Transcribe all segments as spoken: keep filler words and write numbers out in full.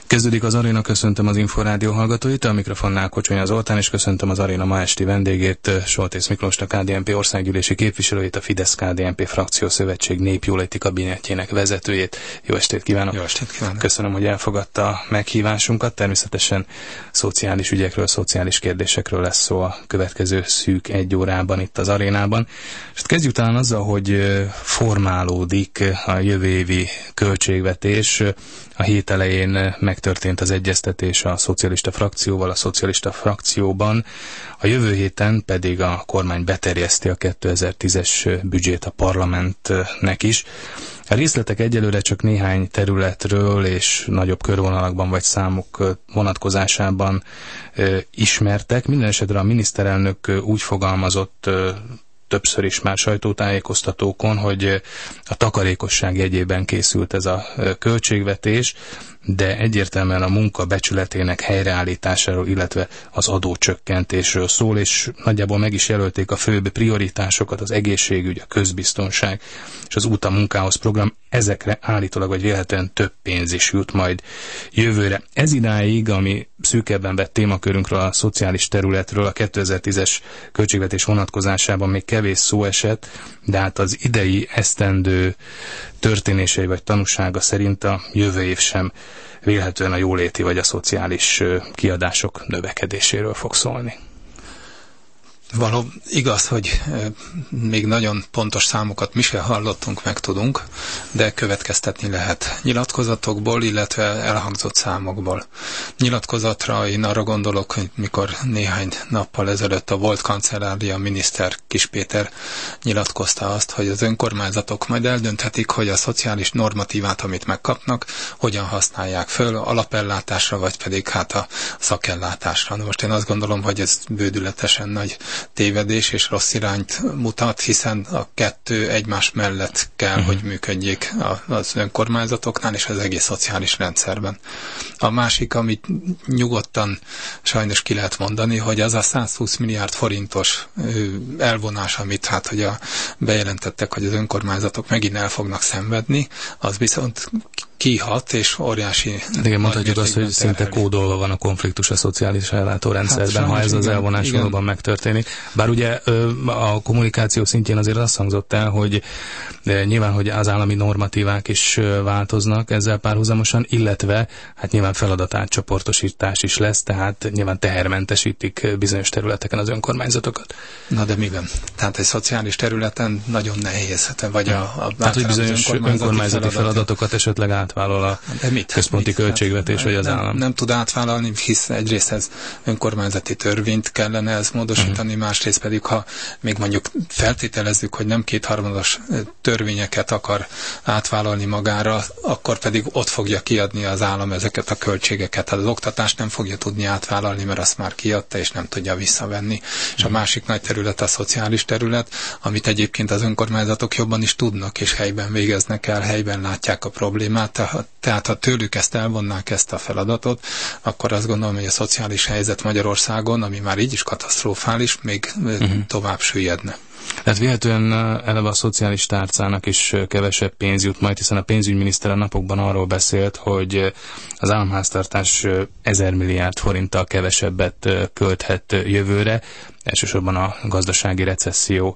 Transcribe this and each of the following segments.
Kezdődik az Aréna, köszöntöm az Inforádió hallgatóit, a mikrofonnál Kocsonya Zoltán, és köszöntöm az Aréna ma esti vendégét, Soltész Miklóst, a ká dé en pé országgyűlési képviselőjét, a Fidesz-ká dé en pé frakciószövetség népjóléti kabinetjének vezetőjét. Jó estét kívánok! Jó estét kívánok! Köszönöm, hogy elfogadta a meghívásunkat. Természetesen szociális ügyekről, szociális kérdésekről lesz szó a következő szűk egy órában itt az Arénában. És kezdjük talán azzal, hogy formálódik a jövő évi költségvetés. A hét elején megtörtént az egyeztetés a szocialista frakcióval, a szocialista frakcióban. A jövő héten pedig a kormány beterjeszti a kétezer-tízes büdzsét a parlamentnek is. A részletek egyelőre csak néhány területről és nagyobb körvonalakban vagy számok vonatkozásában ismertek. Minden esetre a miniszterelnök úgy fogalmazott többször is már sajtótájékoztatókon, hogy a takarékosság jegyében készült ez a költségvetés, de egyértelműen a munka becsületének helyreállításáról, illetve az adócsökkentésről szól, és nagyjából meg is jelölték a főbb prioritásokat, az egészségügy, a közbiztonság és az út a munkához program. Ezekre állítólag vagy vélhetően több pénz is jut majd jövőre. Ez idáig, ami szűkebben vett témakörünkről, a szociális területről, a kétezer-tízes költségvetés vonatkozásában még kevés szó esett, de hát az idei esztendő történései vagy tanúsága szerint a jövő év sem vélhetően a jóléti vagy a szociális kiadások növekedéséről fog szólni. Való igaz, hogy még nagyon pontos számokat mi sem hallottunk, meg tudunk, de következtetni lehet nyilatkozatokból, illetve elhangzott számokból. Nyilatkozatra én arra gondolok, hogy mikor néhány nappal ezelőtt a volt kancellária miniszter Kis Péter nyilatkozta azt, hogy az önkormányzatok majd eldönthetik, hogy a szociális normatívát, amit megkapnak, hogyan használják föl, alapellátásra, vagy pedig hát a szakellátásra. Na most én azt gondolom, hogy ez bődületesen nagy tévedés és rossz irányt mutat, hiszen a kettő egymás mellett kell, uh-huh. hogy működjék az önkormányzatoknál és az egész szociális rendszerben. A másik, amit nyugodtan sajnos ki lehet mondani, hogy az a százhúsz milliárd forintos elvonás, amit hát hogy a, bejelentettek, hogy az önkormányzatok megint el fognak szenvedni, az viszont kihat, és óriási... Igen, mondhatjuk azt, hogy szinte kódolva van a konfliktus a szociális ellátórendszerben, hát, ha ez az elvonás valóban megtörténik. Bár ugye a kommunikáció szintjén azért azt hangzott el, hogy nyilván, hogy az állami normatívák is változnak ezzel párhuzamosan, illetve hát nyilván feladatátcsoportosítás is lesz, tehát nyilván tehermentesítik bizonyos területeken az önkormányzatokat. Na de miben? Tehát egy szociális területen nagyon nehéz. Vagy a, a tehát, hogy bizonyos önkormányzati, önkormányzati feladatokat esetleg átvállal a mit? központi mit? költségvetés, hát, vagy az nem, állam. Nem tud átvállalni, hisz egyrészt ez önkormányzati törvényt kellene ez módosítani, uh-huh. másrészt pedig, ha még mondjuk feltételezzük, hogy nem kétharmados törvényeket akar átvállalni magára, akkor pedig ott fogja kiadni az állam ezeket a költségeket. Hát az oktatást nem fogja tudni átvállalni, mert azt már kiadta, és nem tudja visszavenni. Uh-huh. És a másik nagy terület a szociális terület, amit egyébként az önkormányzatok jobban is tudnak, és helyben végeznek el, helyben látják a problémát. Tehát ha tőlük ezt elvonnák, ezt a feladatot, akkor azt gondolom, hogy a szociális helyzet Magyarországon, ami már így is katasztrofális, még uh-huh. tovább süllyedne. Tehát véletlenül eleve a szociális tárcának is kevesebb pénz jut majd, hiszen a pénzügyminiszter a napokban arról beszélt, hogy az államháztartás ezer milliárd forinttal kevesebbet költhet jövőre, elsősorban a gazdasági recesszió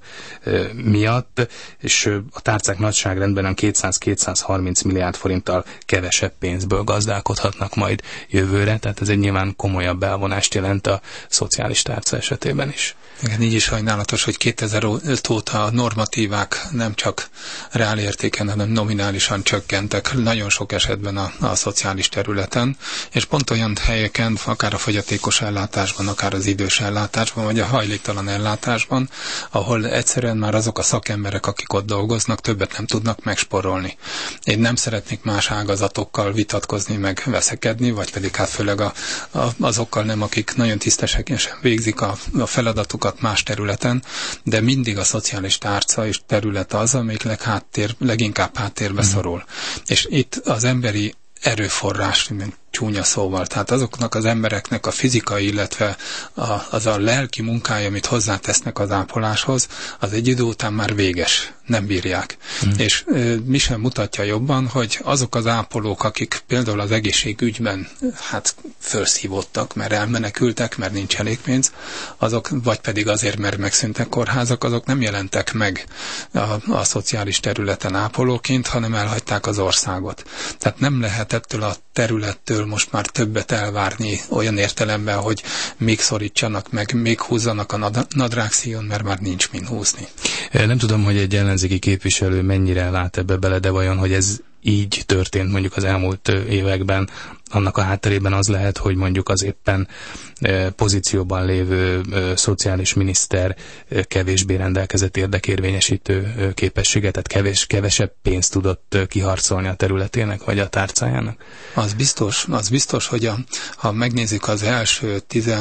miatt, és a tárcák nagyságrendben kétszáz-kétszázharminc milliárd forinttal kevesebb pénzből gazdálkodhatnak majd jövőre, tehát ez egy nyilván komolyabb elvonást jelent a szociális tárca esetében is. Igen, így is sajnálatos, hogy kétezer-öt óta a normatívák nem csak reálértéken, hanem nominálisan csökkentek nagyon sok esetben a, a szociális területen, és pont olyan helyeken, akár a fogyatékos ellátásban, akár az idős ellátásban, vagy a hajléktalan ellátásban, ahol egyszerűen már azok a szakemberek, akik ott dolgoznak, többet nem tudnak megsporolni. Én nem szeretnék más ágazatokkal vitatkozni, meg veszekedni, vagy pedig hát főleg a, a, azokkal nem, akik nagyon tisztességesen végzik a, a feladatukat más területen, de mindig a szociális tárca és terület az, amelyik legháttér, leginkább háttérbe mm. szorul. És itt az emberi erőforrás, csúnya szóval. Tehát azoknak az embereknek a fizikai, illetve a, az a lelki munkája, amit hozzátesznek az ápoláshoz, az egy idő után már véges. Nem bírják. Mm. És e, mi sem mutatja jobban, hogy azok az ápolók, akik például az egészségügyben hát felszívottak, mert elmenekültek, mert nincs elég pénz, azok, vagy pedig azért, mert megszűntek kórházak, azok nem jelentek meg a, a szociális területen ápolóként, hanem elhagyták az országot. Tehát nem lehet ettől a területtől most már többet elvárni olyan értelemben, hogy még szorítsanak meg, még húzzanak a nadrágszíjon, mert már nincs min húzni. Nem tudom, hogy egy ellenzéki képviselő mennyire lát ebbe bele, de vajon, hogy ez így történt mondjuk az elmúlt években, annak a hátterében az lehet, hogy mondjuk az éppen pozícióban lévő szociális miniszter kevésbé rendelkezett érdekérvényesítő képességet, tehát kevés, kevesebb pénzt tudott kiharcolni a területének, vagy a tárcájának? Az biztos, az biztos, hogy a, ha megnézzük az első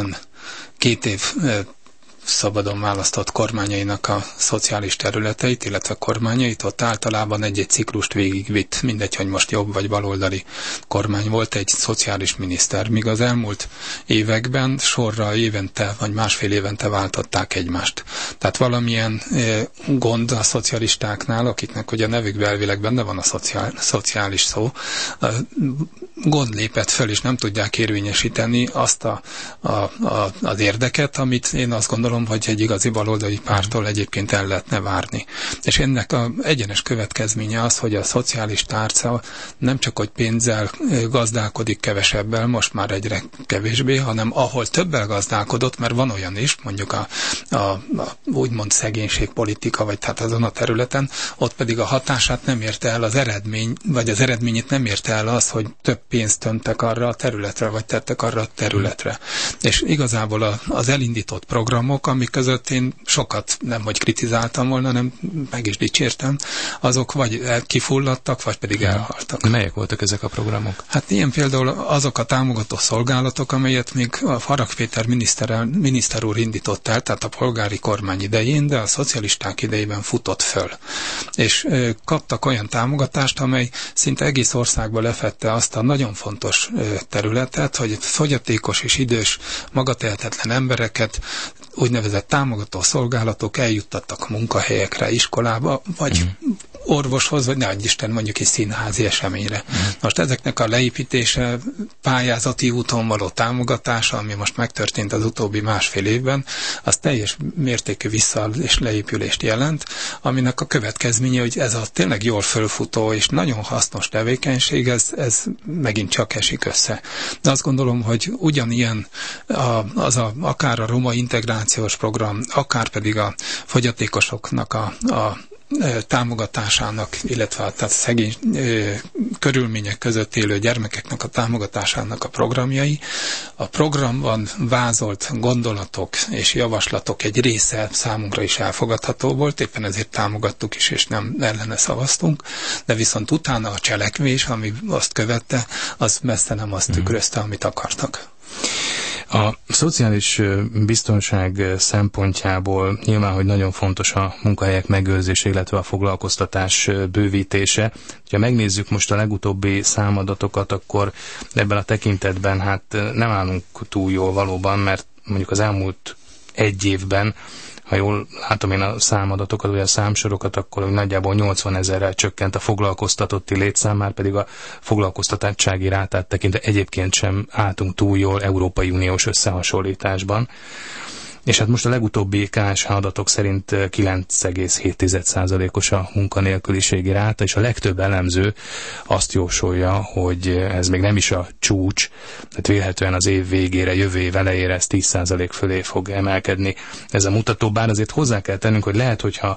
tizenkét év szabadon választott kormányainak a szociális területeit, illetve kormányait, ott általában egy-egy ciklust végigvitt, mindegy, hogy most jobb vagy baloldali kormány volt, egy szociális miniszter, míg az elmúlt években sorra évente vagy másfél évente váltották egymást. Tehát valamilyen e, gond a szocialistáknál, akiknek ugye a nevükben elvileg benne van a szociál, szociális szó, a gond lépett fel, és nem tudják érvényesíteni azt a, a, a, az érdeket, amit én azt gondolom, hogy egy igazi baloldali pártól egyébként el lehetne várni. És ennek az egyenes következménye az, hogy a szociális tárca nem csak, hogy pénzzel gazdálkodik kevesebbel, most már egyre kevésbé, hanem ahol többel gazdálkodott, mert van olyan is, mondjuk a, a, a úgymond szegénységpolitika, vagy tehát azon a területen, ott pedig a hatását nem érte el az eredmény, vagy az eredményét nem érte el az, hogy több pénzt öntek arra a területre, vagy tettek arra a területre. És igazából az elindított programok, amik között én sokat nem hogy kritizáltam volna, hanem meg is dicsértem, azok vagy kifulladtak, vagy pedig elhaltak. Melyek voltak ezek a programok? Hát ilyen például azok a támogató szolgálatok, amelyet még a Farag Péter miniszter, miniszter úr indított el, tehát a polgári kormány idején, de a szocialisták idejében futott föl. És ö, kaptak olyan támogatást, amely szinte egész országban lefedte azt a nagyon fontos ö, területet, hogy fogyatékos és idős, magatehetetlen embereket úgynevezett támogató szolgálatok eljuttattak munkahelyekre, iskolába, vagy mm. orvoshoz, vagy ne adj Isten, mondjuk egy színházi eseményre. Mm. Most ezeknek a leépítése, pályázati úton való támogatása, ami most megtörtént az utóbbi másfél évben, az teljes mértékű vissza- és leépülést jelent, aminek a következménye, hogy ez a tényleg jól fölfutó és nagyon hasznos tevékenység, ez, ez megint csak esik össze. De azt gondolom, hogy ugyanilyen a, az a, akár a roma integrációs program, akár pedig a fogyatékosoknak a, a támogatásának, illetve a tehát szegény ö, körülmények között élő gyermekeknek a támogatásának a programjai. A programban vázolt gondolatok és javaslatok egy része számunkra is elfogadható volt, éppen ezért támogattuk is, és nem ellene szavaztunk, de viszont utána a cselekvés, ami azt követte, az messze nem azt tükrözte, amit akartak. A szociális biztonság szempontjából nyilván, hogy nagyon fontos a munkahelyek megőrzése, illetve a foglalkoztatás bővítése. Ha megnézzük most a legutóbbi számadatokat, akkor ebben a tekintetben hát nem állunk túl jól valóban, mert mondjuk az elmúlt egy évben, ha jól látom én a számadatokat, vagy a számsorokat, akkor nagyjából nyolcvanezerrel csökkent a foglalkoztatotti létszám, már pedig a foglalkoztatottsági rátát tekintve egyébként sem álltunk túl jól Európai Uniós összehasonlításban. És hát most a legutóbbi ká es há adatok szerint kilenc egész hét százalékos a munkanélküliségi ráta, és a legtöbb elemző azt jósolja, hogy ez még nem is a csúcs, tehát vélhetően az év végére, jövő év elejére ez tíz százalék fölé fog emelkedni ez a mutató, bár azért hozzá kell tennünk, hogy lehet, hogyha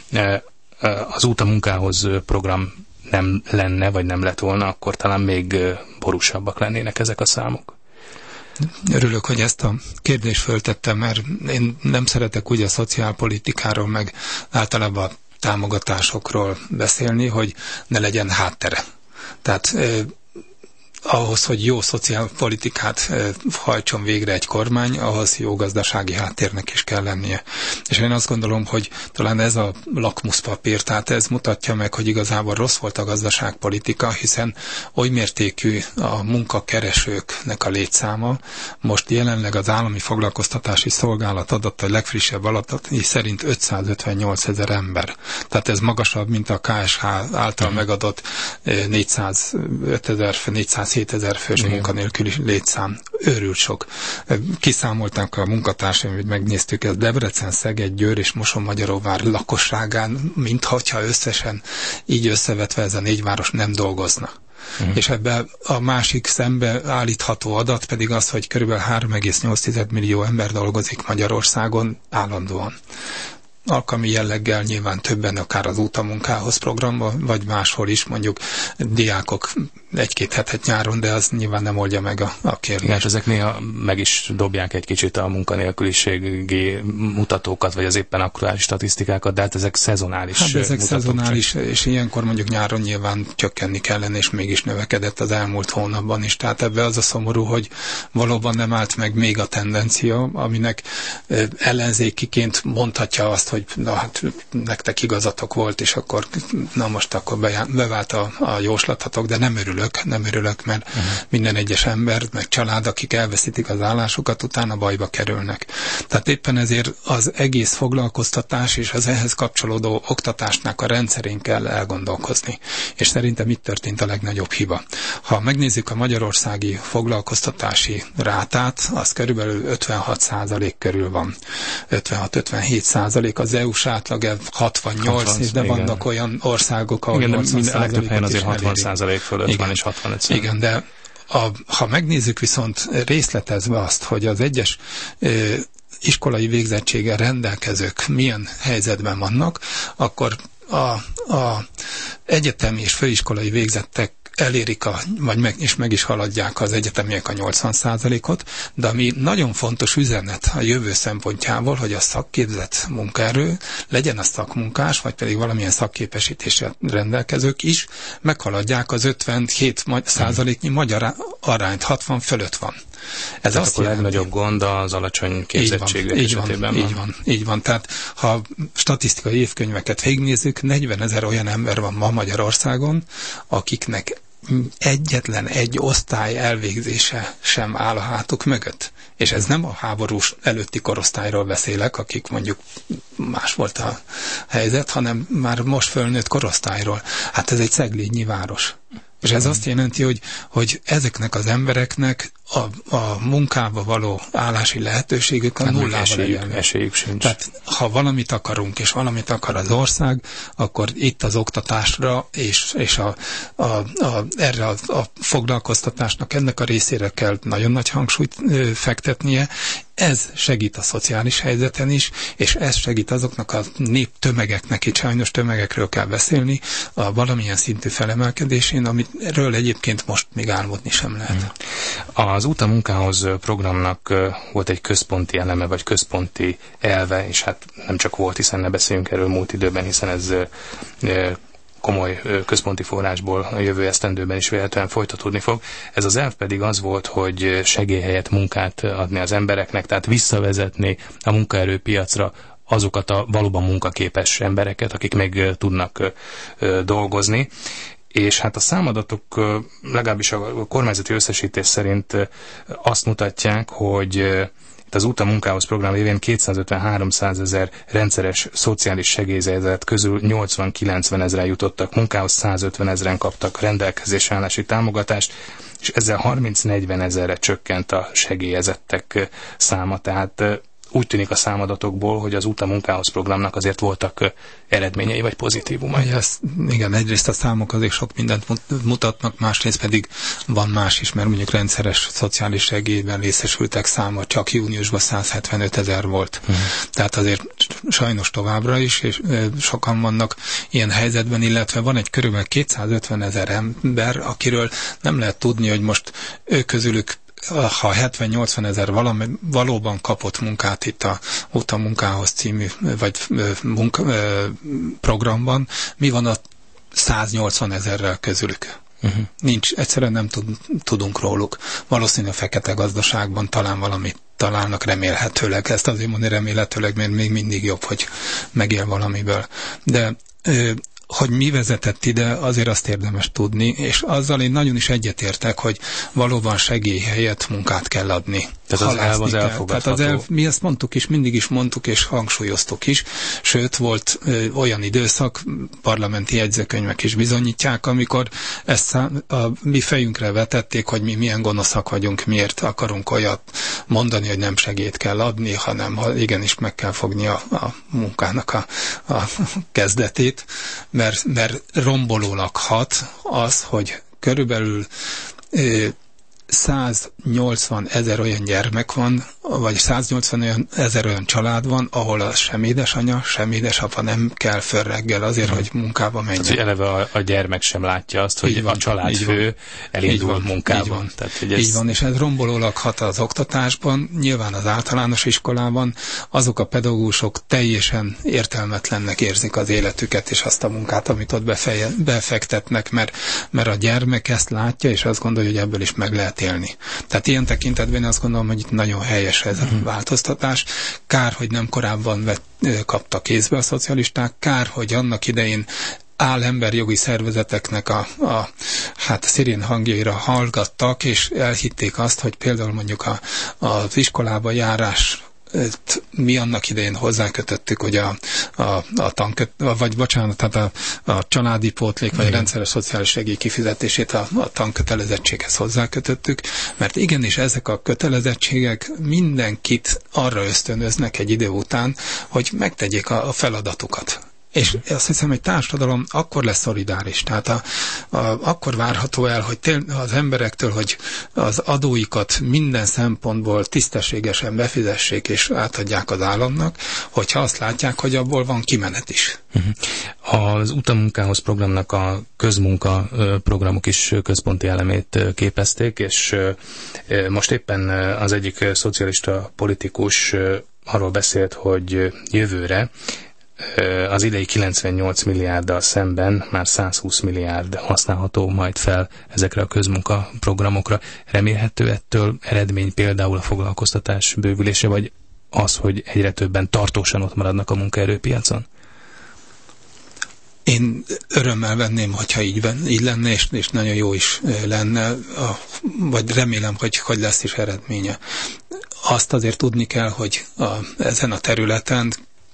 az út a munkához program nem lenne, vagy nem lett volna, akkor talán még borúsabbak lennének ezek a számok. Örülök, hogy ezt a kérdést föltettem, mert én nem szeretek úgy a szociálpolitikáról, meg általában a támogatásokról beszélni, hogy ne legyen háttere. Tehát ahhoz, hogy jó szociálpolitikát hajtson végre egy kormány, ahhoz jó gazdasági háttérnek is kell lennie. És én azt gondolom, hogy talán ez a lakmuszpapír, tehát ez mutatja meg, hogy igazából rossz volt a gazdaságpolitika, hiszen oly mértékű a munkakeresőknek a létszáma. Most jelenleg az állami foglalkoztatási szolgálat adott a legfrissebb adatai szerint ötszázötvennyolcezer ember. Tehát ez magasabb, mint a ká es há által megadott négyszázötezer, négyszázhétezer fős Igen. munkanélküli létszám. Őrült sok. Kiszámolták a munkatársaim, hogy megnéztük, ez Debrecen, Szeged, Győr és Mosonmagyaróvár lakosságán, mintha összesen így összevetve ez a négy város nem dolgozna. Uh-huh. És ebben a másik szembe állítható adat pedig az, hogy körülbelül három egész nyolc millió ember dolgozik Magyarországon állandóan. Alkalmi jelleggel nyilván többen akár az utamunkához programban, vagy máshol is, mondjuk diákok egy-két hetet nyáron, de az nyilván nem oldja meg a, a kérdést. Igen, ezek néha meg is dobják egy kicsit a munkanélküliségi mutatókat, vagy az éppen aktuális statisztikákat, de hát ezek szezonális hát ezek mutatók. szezonális, és ilyenkor mondjuk nyáron nyilván csökkenni kellene, és mégis növekedett az elmúlt hónapban is. Tehát ebbe az a szomorú, hogy valóban nem állt meg még a tendencia, aminek ellenzékiként mondhatja azt, hogy na hát nektek igazatok volt, és akkor na most akkor bevált a, a jóslatatok, de nem örülök, nem örülök, mert uh-huh. minden egyes ember, meg család, akik elveszítik az állásukat, utána bajba kerülnek. Tehát éppen ezért az egész foglalkoztatás és az ehhez kapcsolódó oktatásnak a rendszerén kell elgondolkozni. És szerintem itt történt a legnagyobb hiba. Ha megnézzük a magyarországi foglalkoztatási rátát, az körülbelül ötvenhat százalék körül van. ötvenhat-ötvenhét százalék, az é u-s átlag hatvannyolc, hatvan, de vannak igen. olyan országok, ahol igen, nyolcvan százalékot a legtöbb helyen azért hatvan százalék fölött igen. van, és hatvanöt százalék. Igen, de a, ha megnézzük viszont részletezve azt, hogy az egyes e, iskolai végzettséggel rendelkezők milyen helyzetben vannak, akkor a, a egyetemi és főiskolai végzettek elérik, a, vagy meg, és meg is haladják az egyetemiek a nyolcvan százalékot, de ami nagyon fontos üzenet a jövő szempontjából, hogy a szakképzett munkaerő, legyen a szakmunkás, vagy pedig valamilyen szakképesítéssel rendelkezők is, meghaladják az ötvenhét százaléknyi magyar arányt, hatvan fölött van. Ez tehát azt a legnagyobb gond az alacsony képzettségek esetében van. Így van, így van. Tehát ha statisztikai évkönyveket végignézzük, negyvenezer olyan ember van ma Magyarországon, akiknek egyetlen egy osztály elvégzése sem áll a hátuk mögött. És ez nem a háborús előtti korosztályról beszélek, akik mondjuk más volt a helyzet, hanem már most fölnőtt korosztályról. Hát ez egy szeglényi város. És ez azt jelenti, hogy, hogy ezeknek az embereknek a, a munkába való állási lehetőségük a hát nullával legyen. Esélyük sincs. Tehát ha valamit akarunk, és valamit akar az ország, akkor itt az oktatásra, és, és a, a, a, erre a, a foglalkoztatásnak ennek a részére kell nagyon nagy hangsúlyt ö, fektetnie. Ez segít a szociális helyzeten is, és ez segít azoknak a nép tömegeknek, itt sajnos tömegekről kell beszélni, a valamilyen szintű felemelkedésén, amitről egyébként most még álmodni sem lehet. Az Út a munkához programnak volt egy központi eleme, vagy központi elve, és hát nem csak volt, hiszen ne beszéljünk erről múlt időben, hiszen ez komoly központi forrásból a jövő esztendőben is véletlenül folytatódni fog. Ez az elv pedig az volt, hogy segélyhelyett munkát adni az embereknek, tehát visszavezetni a munkaerőpiacra azokat a valóban munkaképes embereket, akik még tudnak dolgozni. És hát a számadatok legalábbis a kormányzati összesítés szerint azt mutatják, hogy itt az Út a munkához program révén kétszázötven-háromszázezer rendszeres szociális segélyezett közül nyolcvan-kilencven ezeren jutottak munkához, százötven ezeren kaptak rendelkezésre állási támogatást, és ezzel harminc-negyven ezerre csökkent a segélyezettek száma, tehát úgy tűnik a számadatokból, hogy az Út a munkához programnak azért voltak eredményei vagy pozitívumai. Ez, igen, egyrészt a számok azért sok mindent mutatnak, másrészt pedig van más is, mert mondjuk rendszeres szociális segélyben részesültek száma csak júniusban százhetvenöt ezer volt. Hmm. Tehát azért sajnos továbbra is, és sokan vannak ilyen helyzetben, illetve van egy körülbelül kétszázötven ezer ember, akiről nem lehet tudni, hogy most ők közülük ha hetven-nyolcvan ezer valóban kapott munkát itt a Út a munkához című vagy munka, programban, mi van a száznyolcvan ezerrel közülük? Uh-huh. Nincs, egyszerűen nem tud, tudunk róluk. Valószínűleg a fekete gazdaságban talán valamit találnak, remélhetőleg. Ezt azért mondani remélhetőleg, mert még mindig jobb, hogy megél valamiből. De ö, hogy mi vezetett ide, azért azt érdemes tudni, és azzal én nagyon is egyetértek, hogy valóban segély helyett munkát kell adni. Tehát az elv az elfogadható. Tehát az elv, mi ezt mondtuk is, mindig is mondtuk, és hangsúlyoztuk is, sőt volt ö, olyan időszak, parlamenti jegyzőkönyvek is bizonyítják, amikor ezt szám, a mi fejünkre vetették, hogy mi milyen gonoszak vagyunk, miért akarunk olyat mondani, hogy nem segélyt kell adni, hanem ha igenis meg kell fogni a, a munkának a, a kezdetét, mert, mert rombolólag hat az, hogy körülbelül ö, száznyolcvan ezer olyan gyermek van, vagy száznyolcvan ezer olyan család van, ahol a sem édesanya, sem édesapa nem kell föl reggel azért, mm. hogy munkába menjen. Tehát, hogy eleve a, a gyermek sem látja azt, hogy van, a családfő elindul munkában. Így van. Tehát, hogy ez... így van, és ez rombolólag hat az oktatásban, nyilván az általános iskolában azok a pedagógusok teljesen értelmetlennek érzik az életüket, és azt a munkát, amit ott befeje, befektetnek, mert, mert a gyermek ezt látja, és azt gondolja, hogy ebből is meg lehet élni. Tehát ilyen tekintetben azt gondolom, hogy itt nagyon helyes ez a változtatás. Kár, hogy nem korábban vett, kapta kézbe a szocialisták, kár, hogy annak idején állemberjogi szervezeteknek a, a hát a szirén hangjaira hallgattak, és elhitték azt, hogy például mondjuk a, az iskolába járás mi annak idején hozzákötöttük, hogy a, a, a tanköt, vagy bocsánat, tehát a, a családi pótlék, vagy a rendszeres szociális segély kifizetését a, a tankötelezettséghez hozzákötöttük, mert igenis ezek a kötelezettségek mindenkit arra ösztönöznek egy idő után, hogy megtegyék a, a feladatukat. És azt hiszem, hogy társadalom akkor lesz szolidáris. Tehát a, a, akkor várható el, hogy tél, az emberektől, hogy az adóikat minden szempontból tisztességesen befizessék és átadják az államnak, hogyha azt látják, hogy abból van kimenet is. Az Utamunkához programnak a közmunka programok is központi elemét képezték, és most éppen az egyik szocialista politikus arról beszélt, hogy jövőre az idei kilencvennyolc milliárddal szemben már százhúsz milliárd használható majd fel ezekre a közmunkaprogramokra. Remélhető ettől eredmény például a foglalkoztatás bővülése, vagy az, hogy egyre többen tartósan ott maradnak a munkaerőpiacon? Én örömmel venném, hogyha így, ben, így lenne, és, és nagyon jó is lenne, a, vagy remélem, hogy, hogy lesz is eredménye. Azt azért tudni kell, hogy a, ezen a területen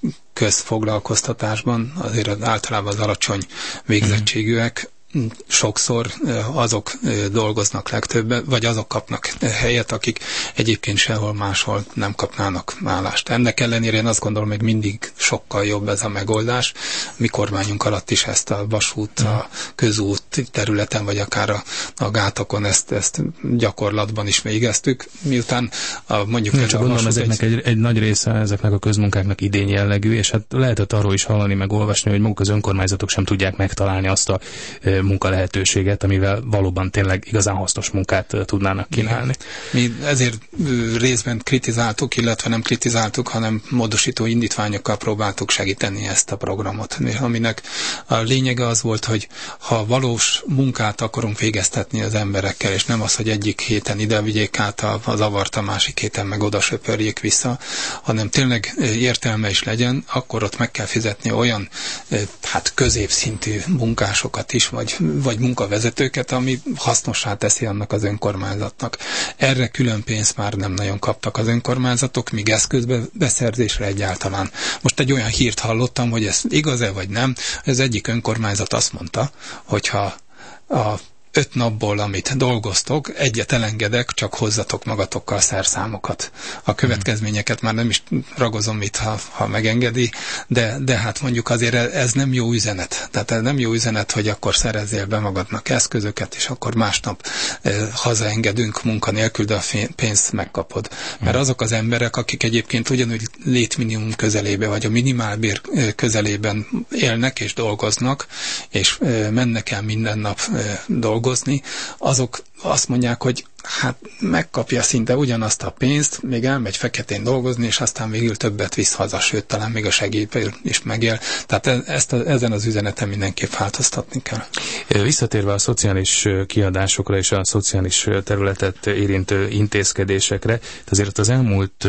közfoglalkoztatásban azért általában az alacsony végzettségűek sokszor azok dolgoznak legtöbbet, vagy azok kapnak helyet, akik egyébként sehol máshol nem kapnának állást. Ennek ellenére én azt gondolom, hogy mindig sokkal jobb ez a megoldás. Mi kormányunk alatt is ezt a vasút, a közút területen, vagy akár a, a gátokon ezt, ezt gyakorlatban is végeztük. Miután a, mondjuk... Nem, csak gondolom, ezeknek egy... Egy, egy nagy része ezeknek a közmunkáknak idény jellegű, és hát lehetett arról is hallani, meg olvasni, hogy maguk az önkormányzatok sem tudják megtalálni azt a munkalehetőséget, amivel valóban tényleg igazán hasznos munkát tudnának kínálni. Mi ezért részben kritizáltuk, illetve nem kritizáltuk, hanem módosító indítványokkal próbáltuk segíteni ezt a programot, aminek a lényege az volt, hogy ha valós munkát akarunk végeztetni az emberekkel, és nem az, hogy egyik héten ide vigyék át az avart, a másik héten meg oda söpörjék vissza, hanem tényleg értelme is legyen, akkor ott meg kell fizetni olyan hát középszintű munkásokat is, vagy, vagy munkavezetőket, ami hasznossá teszi annak az önkormányzatnak. Erre külön pénzt már nem nagyon kaptak az önkormányzatok, míg eszközbeszerzésre egyáltalán. Most egy olyan hírt hallottam, hogy ez igaz-e vagy nem, az egyik önkormányzat azt mondta, hogyha a öt napból, amit dolgoztok, egyet elengedek, csak hozzatok magatokkal szerszámokat. A következményeket már nem is ragozom itt, ha, ha megengedi, de, de hát mondjuk azért ez nem jó üzenet. Tehát ez nem jó üzenet, hogy akkor szerezzél be magadnak eszközöket, és akkor másnap eh, hazaengedünk munkanélkül, de a pénzt megkapod. Mert azok az emberek, akik egyébként ugyanúgy létminimum közelébe, vagy a minimálbér közelében élnek és dolgoznak, és eh, mennek el minden nap eh, dolgozni, azok azt mondják, hogy hát megkapja szinte ugyanazt a pénzt, még elmegy feketén dolgozni, és aztán végül többet visz haza, sőt, talán még a segélyből is megél. Tehát ezt a, ezen az üzeneten mindenképp változtatni kell. Visszatérve a szociális kiadásokra és a szociális területet érintő intézkedésekre, azért az elmúlt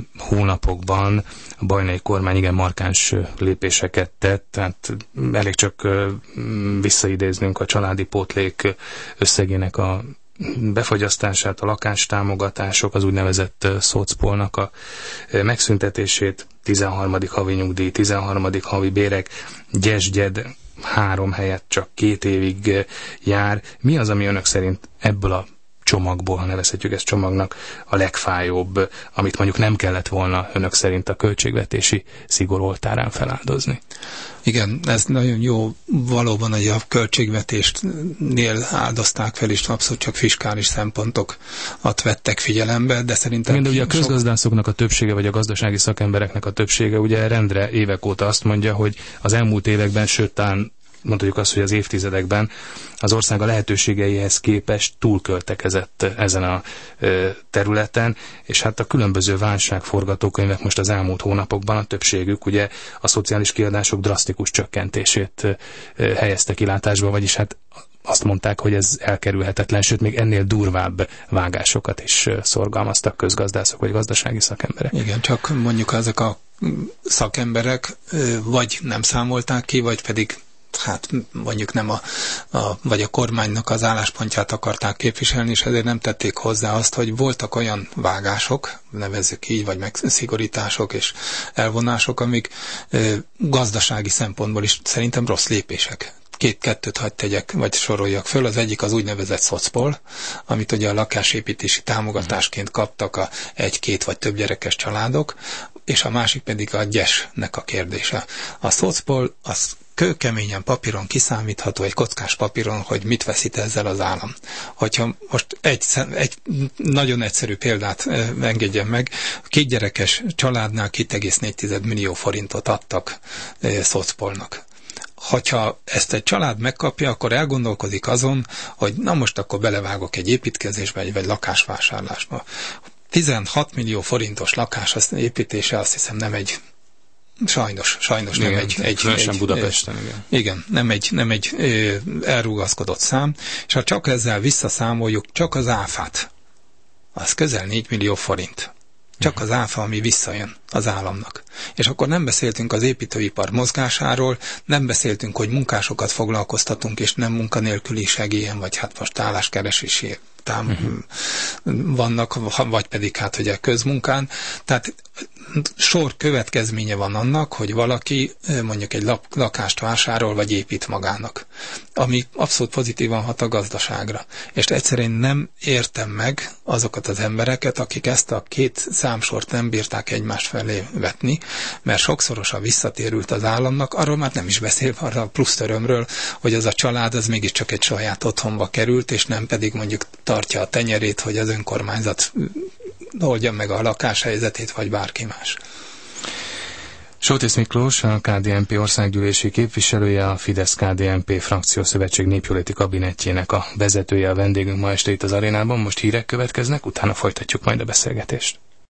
hónapokban a bajnai kormány igen markáns lépéseket tett, tehát elég csak visszaidéznünk a családi pótlék összegének a befagyasztását, a lakástámogatások, az úgynevezett szocpolnak a megszüntetését, tizenharmadik havi nyugdíj, tizenharmadik havi bérek, gyesgyed három helyett csak két évig jár. Mi az, ami önök szerint ebből a csomagból, ha nevezhetjük ezt csomagnak, a legfájóbb, amit mondjuk nem kellett volna önök szerint a költségvetési szigor oltárán feláldozni? Igen, ez nagyon jó, valóban, hogy a költségvetésnél áldozták fel, és abszolút csak fiskális szempontokat vettek figyelembe, de szerintem... Igen, de ugye a közgazdászoknak a többsége, vagy a gazdasági szakembereknek a többsége ugye rendre évek óta azt mondja, hogy az elmúlt években, sőt, talán mondjuk azt, hogy az évtizedekben az ország a lehetőségeihez képest túlköltekezett ezen a területen, és hát a különböző válságforgatókönyvek most az elmúlt hónapokban a többségük ugye a szociális kiadások drasztikus csökkentését helyezte kilátásba, vagyis hát azt mondták, hogy ez elkerülhetetlen, sőt még ennél durvább vágásokat is szorgalmaztak közgazdászok vagy gazdasági szakemberek. Igen, csak mondjuk ezek a szakemberek vagy nem számolták ki, vagy pedig hát mondjuk nem a, a, vagy a kormánynak az álláspontját akarták képviselni, és ezért nem tették hozzá azt, hogy voltak olyan vágások, nevezzük így, vagy megszigorítások és elvonások, amik ö, gazdasági szempontból is szerintem rossz lépések. Két-kettőt hadd tegyek, vagy soroljak föl. Az egyik az úgynevezett szocpol, amit ugye a lakásépítési támogatásként kaptak a egy-két vagy több gyerekes családok, és a másik pedig a gyesnek a kérdése. A szocpol az kőkeményen papíron kiszámítható, egy kockás papíron, hogy mit veszít ezzel az állam. Hogyha most egy, egy nagyon egyszerű példát engedjen meg, a két gyerekes családnál két egész négy millió forintot adtak e, szocpolnak. Hogyha ezt egy család megkapja, akkor elgondolkodik azon, hogy na most akkor belevágok egy építkezésbe, vagy lakásvásárlásba. tizenhat millió forintos lakás az építése, azt hiszem nem egy Sajnos, sajnos igen, nem egy... egy, egy Budapesten, igen. Igen, nem egy, nem egy ö, elrugaszkodott szám, és ha csak ezzel visszaszámoljuk, csak az áfát, az közel négy millió forint. Csak az áfa, ami visszajön az államnak. És akkor nem beszéltünk az építőipar mozgásáról, nem beszéltünk, hogy munkásokat foglalkoztatunk, és nem munkanélküli segélyen, vagy hát most álláskeresési tám uh-huh. vannak, vagy pedig hát ugye közmunkán. Tehát sor következménye van annak, hogy valaki mondjuk egy lakást vásárol, vagy épít magának, ami abszolút pozitívan hat a gazdaságra. És egyszerűen nem értem meg azokat az embereket, akik ezt a két számsort nem bírták egymás felé vetni, mert sokszorosan visszatérült az államnak, arról már nem is beszélve arra a plusz örömről, hogy az a család az mégiscsak egy saját otthonba került, és nem pedig mondjuk tartja a tenyerét, hogy az önkormányzat oldja meg a lakáshelyzetét, vagy bárki más. Soltész Miklós, a ká dé en pé országgyűlési képviselője, a Fidesz-ká dé en pé frakciószövetség népjóléti kabinettjének a vezetője, a vendégünk ma este itt az arénában. Most hírek következnek, utána folytatjuk majd a beszélgetést.